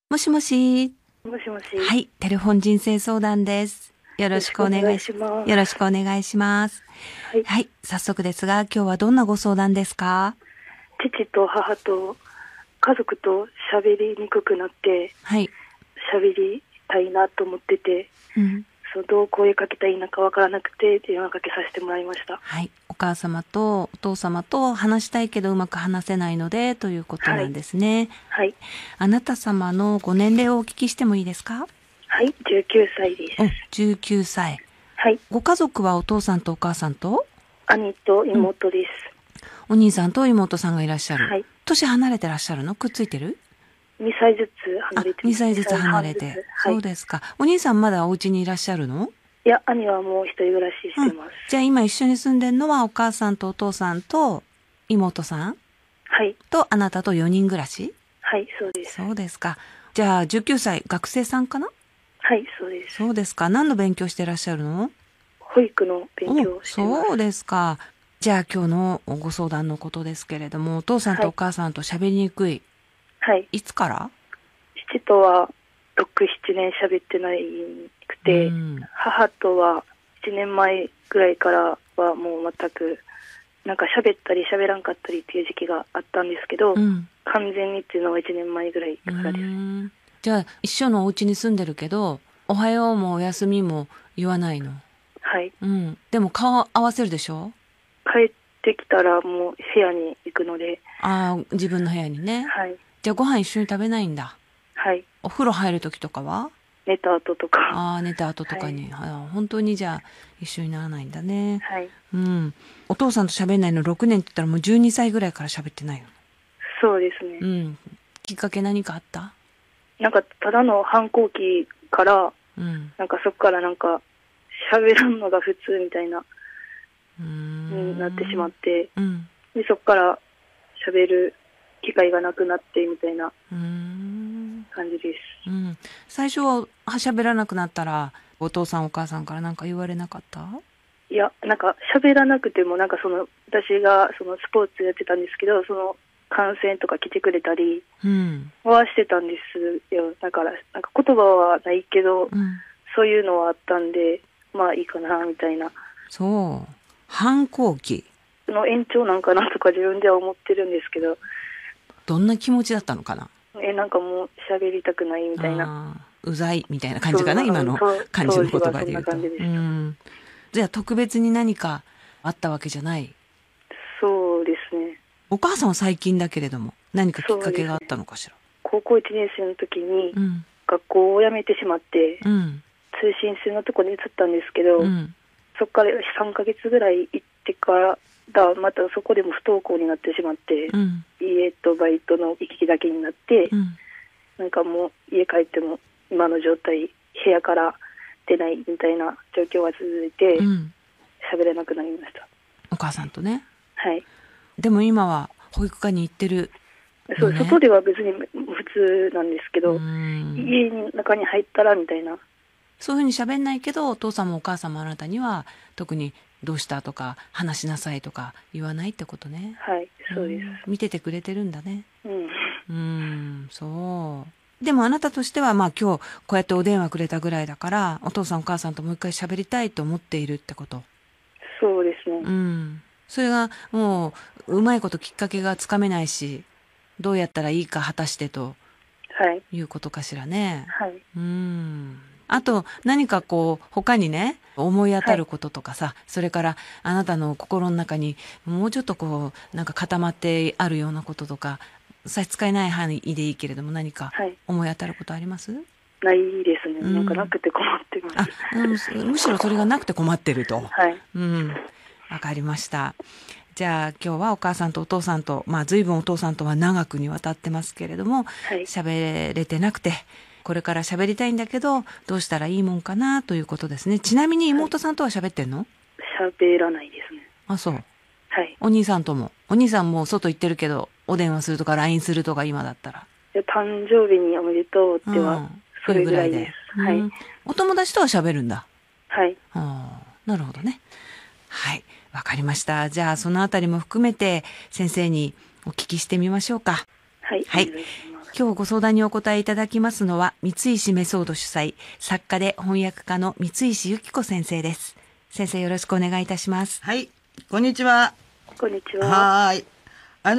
もしもし。 もしもし。 はい、テレフォン人生相談です。よろしくお願いします。よろしくお願いします。 はい。 はい、早速ですが、今日はどんなご相談ですか？ 父と母と家族と喋りにくくなって、 はい。 喋りたいなと思ってて、どう声かけたらいいのかわからなくて電話かけさせてもらいました。 はい。お母様とお父様と話したいけどうまく話せないのでということなんですね。 はい。 あなた様のご年齢をお聞きしてもいいですか？ はい、19歳です。 19歳。 はい。 ご家族はお父さんとお母さんと兄と妹です。 お兄さんと妹さんがいらっしゃる。 はい。 年離れてらっしゃるの？くっついてる 2歳ずつ離れてます。 2歳ずつ離れて。 はい。 そうですか。お兄さんまだお家にいらっしゃるの？ いや、兄はもう一人暮らししてます。 じゃあ今一緒に住んでるのはお母さんとお父さんと妹さんはい。 とあなたと4人暮らし？ はい、そうです。 そうですか。じゃあ19歳、学生さんかな？ はい、そうです。 そうですか。何の勉強してらっしゃるの？ 保育の勉強をしてます。 そうですか。じゃあ今日のご相談のことですけれども、お父さんとお母さんと喋りにくい。 はい。 いつから？ 父とは6、7年喋ってないくて、母とは1年前ぐらいからはもう全く、なんか喋ったり喋らんかったりっていう時期があったんですけど、完全にっていうのは1年前ぐらいからです。 じゃあ一緒のお家に住んでるけど、おはようもお休みも言わないの？ はい。 でも顔合わせるでしょ？ 帰ってきたらもう部屋に行くので。 自分の部屋にね。 はい。 じゃあご飯一緒に食べないんだ。 はい。 お風呂入る時とかは？ 寝た後とか。 寝た後とかに。本当にじゃあ一緒にならないんだね。 はい。 お父さんと喋んないの6年って言ったらもう12歳ぐらいから喋ってないの？ そうですね。 きっかけ何かあった？ なんかただの反抗期から、なんかそこからなんか喋らんのが普通みたいなになってしまって、でそこから喋る機会がなくなってみたいな感じです。 最初は喋らなくなったらお父さんお母さんから何か言われなかった？ いや、なんか喋らなくてもなんか私がスポーツやってたんですけど、観戦とか来てくれたりはしてたんですよ。だからなんか言葉はないけど、そういうのはあったんで、まあいいかなみたいな。 そう。反抗期の延長なんかなとか自分では思ってるんですけど。 どんな気持ちだったのかな？ なんかもう喋りたくないみたいな。 うざいみたいな感じかな、今の感じの言葉で言うと。じゃあ特別に何かあったわけじゃない？ そうですね。 お母さんは最近だけれども何かきっかけがあったのかしら？ 高校1年生の時に学校を辞めてしまって、通信制のとこに移ったんですけど、そこから3ヶ月ぐらい行ってからまたそこでも不登校になってしまって、家とバイトの行き来だけになって、なんかもう家帰っても今の状態、部屋から出ないみたいな状況が続いて、喋れなくなりました。 お母さんとね。 はい。 でも今は保育科に行ってる、 そう、外では別に普通なんですけど、家の中に入ったらみたいな。 そういうふうに喋んないけど、お父さんもお母さんもあなたには特にどうしたとか話しなさいとか言わないってことね。 はい、そうです。 見ててくれてるんだね。そう。でもあなたとしては今日こうやってお電話くれたぐらいだから、お父さんお母さんともう一回喋りたいと思っているってこと。 そうですね。 それがもううまいこときっかけがつかめないし、どうやったらいいか果たしてということかしらね。 はい。 あと何か他にね思い当たることとかさ、それからあなたの心の中にもうちょっとなんか固まってあるようなこととか、差し支えない範囲でいいけれども何か思い当たることあります？ ないですね。なんかなくて困ってます。 むしろそれがなくて困ってると。 はい。 わかりました。じゃあ今日はお母さんとお父さんと、随分お父さんとは長くにわたってますけれども、喋れてなくて、これから喋りたいんだけど、どうしたらいいもんかなということですね。ちなみに妹さんとは喋ってんの？ 喋らないですね。 あ、そう。 はい。 お兄さんとも。お兄さんも外行ってるけど、お電話するとか LINE するとか今だったら。 誕生日におめでとうっては、それぐらいです。はい。 お友達とは喋るんだ。 はい。 なるほどね。はい。わかりました。じゃあそのあたりも含めて先生にお聞きしてみましょうか。 はい。 はい。 今日ご相談にお答えいただきますのは、三石メソード主催、作家で翻訳家の三石由紀子先生です。先生、よろしくお願いいたします。 はい、こんにちは。 こんにちは。 はい。はい。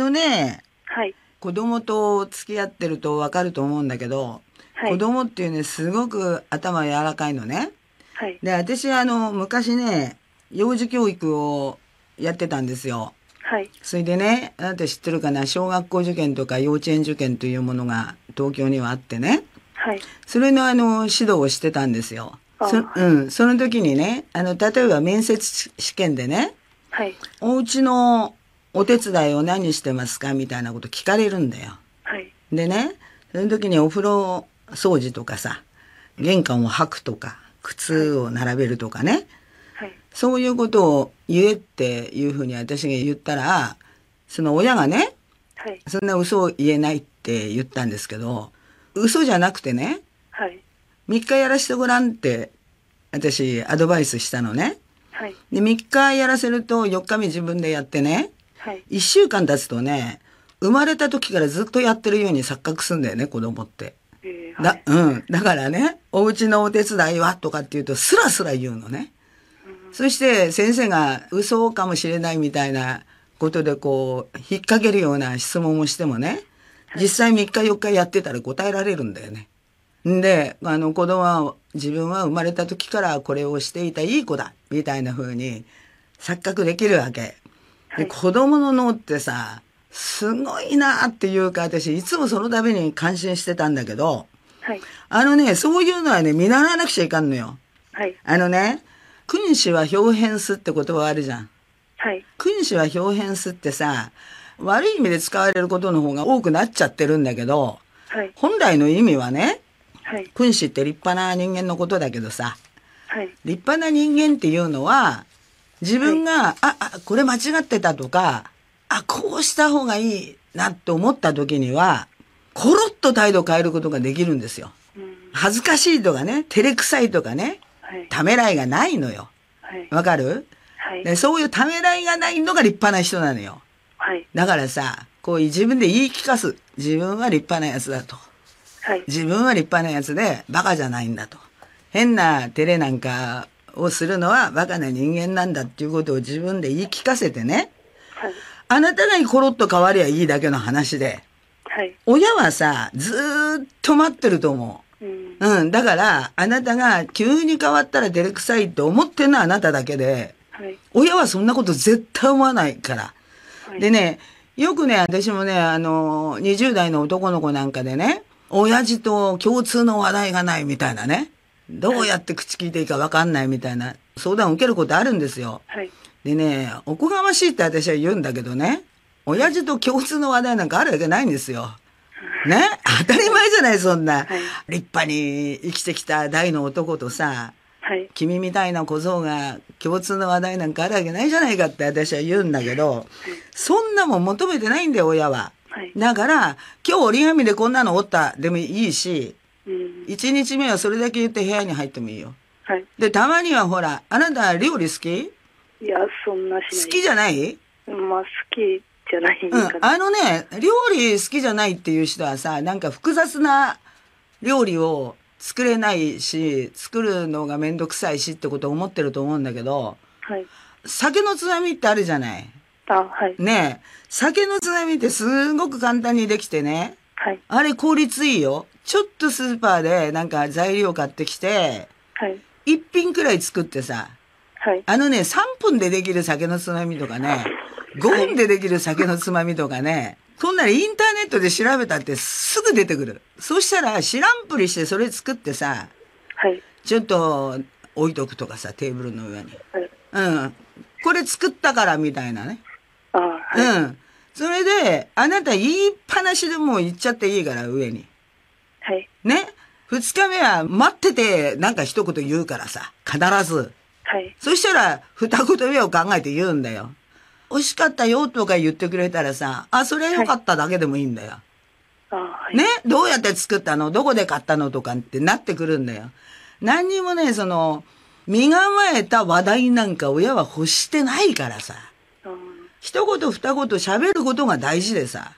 子供と付き合ってるとわかると思うんだけど、はい、子供っていうね、すごく頭柔らかいのね。 はい。 で、私昔ね、幼児教育をやってたんですよ。 はい。 それでね、あなた知ってるかな、小学校受験とか幼稚園受験というものが東京にはあってね。 はい。 それの指導をしてたんですよ。その時にね、例えば面接試験でね、 はい。 お家のお手伝いを何してますかみたいなこと聞かれるんだよ。 はい。 でね、その時にお風呂掃除とかさ、玄関を掃くとか、靴を並べるとかね、 はい、 そういうことを言えっていうふうに私が言ったら、その親がね、 はい、 そんな嘘を言えないって言ったんですけど、嘘じゃなくてね、 はい、 3日やらせてごらんって私アドバイスしたのね。 はい、 で3日やらせると4日目自分でやってね、 はい、 1週間経つとね、生まれた時からずっとやってるように錯覚するんだよね、子供って。 はい、 だからね、お家のお手伝いはとかって言うとスラスラ言うのね。そして先生が嘘かもしれないみたいなことでこう引っ掛けるような質問をしてもね、実際3日4日やってたら答えられるんだよね。で、子供は自分は生まれた時からこれをしていたいい子だみたいな風に錯覚できるわけ。で、子供の脳ってさ、すごいなっていうか、私いつもその度に感心してたんだけど、 はい、 そういうのはね、見習わなくちゃいかんのよ。 はい、 君子は表変すって言葉あるじゃん。 はい。 君子は表変すってさ、悪い意味で使われることの方が多くなっちゃってるんだけど、 はい、 本来の意味はね、 はい、 君子って立派な人間のことだけどさ、 はい、 立派な人間っていうのは、自分が、これ間違ってたとか、こうした方がいいなって思った時には、コロッと態度を変えることができるんですよ。恥ずかしいとかね、照れくさいとかね、ためらいがないのよ。わかる？でそういうためらいがないのが立派な人なのよ。だからさ、こう自分で言い聞かす。自分は立派なやつだと。自分は立派なやつでバカじゃないんだと。変な照れなんかをするのはバカな人間なんだっていうことを自分で言い聞かせてね。あなたがコロッと変わりゃいいだけの話で。親はさ、ずーっと待ってると思う。だから、あなたが急に変わったら照れくさいって思ってんのはあなただけで、親はそんなこと絶対思わないから。でね、よくね、私もね、20代の男の子なんかでね、親父と共通の話題がないみたいなね、どうやって口聞いていいか分かんないみたいな相談を受けることあるんですよ。でね、おこがましいって私は言うんだけどね、親父と共通の話題なんかあるわけないんですよ。ね、当たり前じゃない、そんな。立派に生きてきた大の男とさ、君みたいな小僧が共通の話題なんかあるわけないじゃないかって私は言うんだけど、そんなもん求めてないんだよ、親は。だから、今日折り紙でこんなの折ったでもいいし、1日目はそれだけ言って部屋に入ってもいいよ。で、たまにはほら、あなた料理好き？ いや、そんなしない。 好きじゃない？ まあ、好きじゃないかな。 料理好きじゃないっていう人はさ、なんか複雑な料理を作れないし、作るのがめんどくさいしってことを思ってると思うんだけど、酒のつまみってあるじゃない。ねえ、酒のつまみってすごく簡単にできてね、あれ効率いいよ。ちょっとスーパーでなんか材料買ってきて、1品くらい作ってさ、3分でできる酒のつまみとかね、5分でできる酒のつまみとかね、そんなにインターネットで調べたってすぐ出てくる。そしたら知らんぷりしてそれ作ってさ、ちょっと置いとくとかさ、テーブルの上に。これ作ったからみたいなね。それで、あなた言いっぱなしでもう行っちゃっていいから、上に。ね。2日目は待っててなんか一言言うからさ、必ず。そしたら二言目を考えて言うんだよ。美味しかったよとか言ってくれたらさ、それ良かっただけでもいいんだよ。ね、どうやって作ったの？どこで買ったの？とかってなってくるんだよ。何にもね、身構えた話題なんか親は欲してないからさ。一言二言喋ることが大事でさ。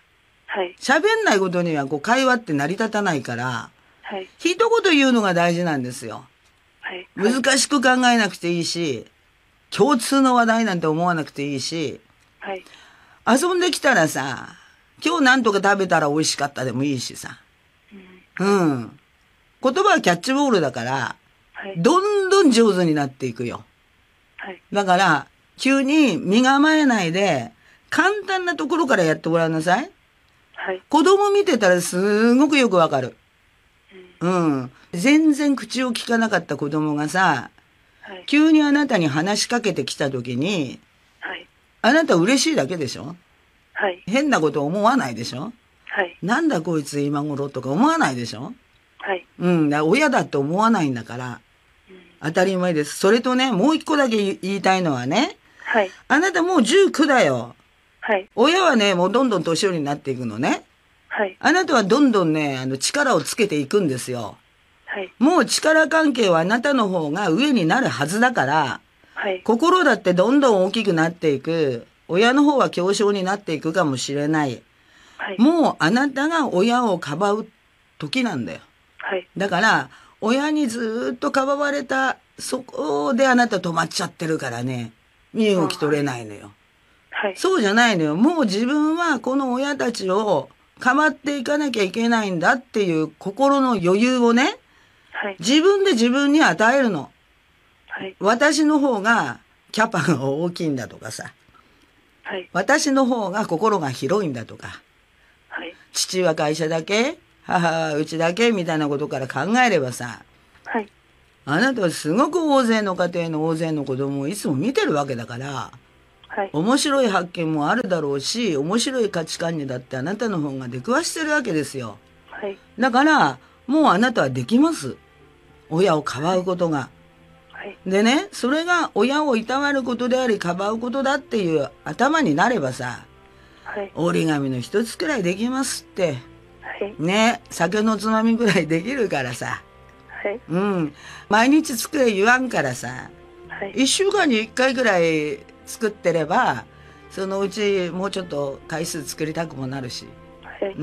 はい。 喋んないことには会話って成り立たないから、 はい。 一言言うのが大事なんですよ。 はい。 難しく考えなくていいし、共通の話題なんて思わなくていいし、 はい。 遊んできたらさ、今日なんとか食べたら美味しかったでもいいしさ。うん。言葉はキャッチボールだから、はい、どんどん上手になっていくよ。はい。だから、急に身構えないで、簡単なところからやってごらんなさい。はい。子供見てたらすごくよくわかる。うん。全然口を聞かなかった子供がさ、はい、急にあなたに話しかけてきたときに、はい。あなた嬉しいだけでしょ？はい。変なこと思わないでしょ？はい。なんだこいつ今頃とか思わないでしょ？はい。うん。親だって思わないんだから、当たり前です。それとね、もう一個だけ言いたいのはね、はい。あなたもう19だよ。はい。親はね、もうどんどん年寄りになっていくのね。はい。あなたはどんどんね、力をつけていくんですよ。はい。もう力関係はあなたの方が上になるはずだから、はい。心だってどんどん大きくなっていく。親の方は強小になっていくかもしれない。はい。もうあなたが親をかばう時なんだよ。はい。だから、親にずっとかばわれた、そこであなた止まっちゃってるからね、身動き取れないのよ。はい。そうじゃないのよ。もう自分はこの親たちをかばっていかなきゃいけないんだっていう心の余裕をね、はい。自分で自分に与えるの。はい。私の方がキャパが大きいんだとかさ。はい。私の方が心が広いんだとか。はい。父は会社だけ、母はうちだけみたいなことから考えればさ。はい。あなたはすごく大勢の家庭の大勢の子供をいつも見てるわけだから。はい。面白い発見もあるだろうし、面白い価値観にだってあなたの方が出くわしてるわけですよ。はい。だから、もうあなたはできます。親をかばうことが。はい。でね、それが親をいたわることであり、かばうことだっていう頭になればさ、はい。折り紙の一つくらいできますって。はい。ね、酒のつまみくらいできるからさ。はい。うん。毎日作れ言わんからさ。はい。一週間に一回くらい作ってれば、そのうちもうちょっと回数作りたくもなるし。はい。うん。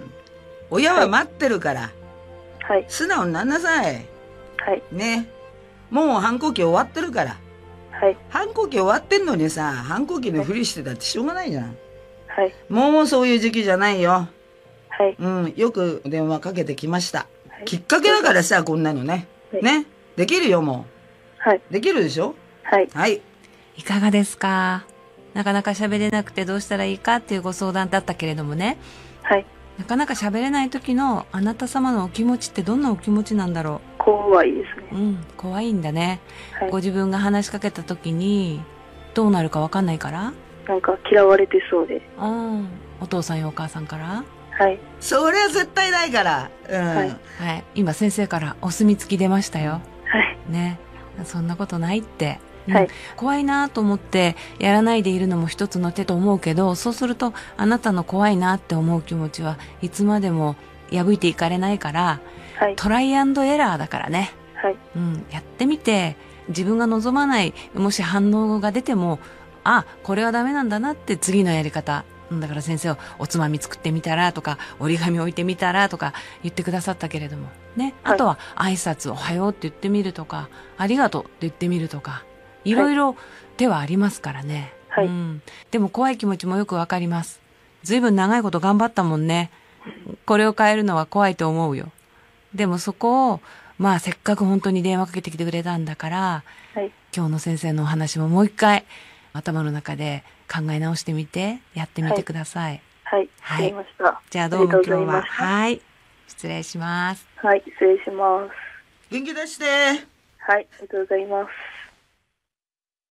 親は待ってるから。はい。素直になんなさい。はい。ね。もう反抗期終わってるから。はい。反抗期終わってんのにさ、反抗期のふりしてたってしょうがないじゃん。はい。もうそういう時期じゃないよ。はい。うん。よく電話かけてきました。はい、きっかけだからさ、こんなのね。はい、ね。できるよ、もう。はい。できるでしょ？はい。はい。 いかがですか？なかなか喋れなくてどうしたらいいかっていうご相談だったけれどもね。はい。なかなか喋れない時のあなた様のお気持ちってどんなお気持ちなんだろう？怖いですね。 うん、怖いんだね。はい。ご自分が話しかけた時にどうなるかわかんないから？ なんか嫌われてそうで。 お父さんやお母さんから？ はい。それは絶対ないから。うん。はい。 はい。今先生からお墨付き出ましたよ。 はい。 ね。そんなことないって。はい。怖いなと思ってやらないでいるのも一つの手と思うけど、そうするとあなたの怖いなって思う気持ちはいつまでも破いていかれないから、はい。トライアンドエラーだからね。はい。うん。やってみて、自分が望まない、もし反応が出ても、あ、これはダメなんだなって次のやり方。だから先生はおつまみ作ってみたらとか折り紙置いてみたらとか言ってくださったけれどもね、はい、あとは挨拶おはようって言ってみるとかありがとうって言ってみるとかいろいろ手はありますからね、はい、うん、でも怖い気持ちもよくわかります。ずいぶん長いこと頑張ったもんね。これを変えるのは怖いと思うよ。でもそこをまあせっかく本当に電話かけてきてくれたんだから、はい、今日の先生のお話ももう一回頭の中で考え直してみてやってみてください。 はい、はい、わかりました。 じゃあどうも今日ははい失礼します。 はい、失礼します。 元気出して。 はい、ありがとうございます。